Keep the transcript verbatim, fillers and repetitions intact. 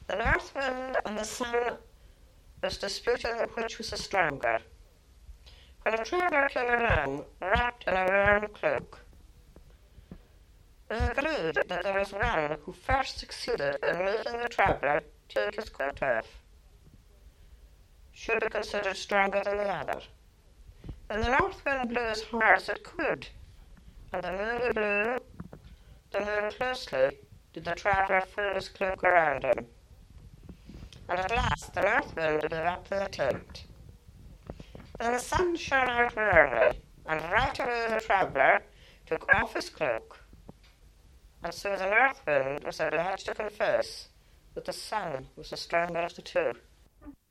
The north wind and the sun was disputing which was the stronger, when a traveller came along, wrapped in a warm cloak. It was agreed that there was one who first succeeded in making the traveller take his coat off should be considered stronger than the other. Then the north wind blew as hard as it could, and the more he blew, the more closely did the traveller fold his cloak around him. And at last the north wind gave up the attempt. Then the sun shone out warmly, and right away the traveller took off his cloak, and so the north wind was obliged to confess that the sun was the stronger of the two.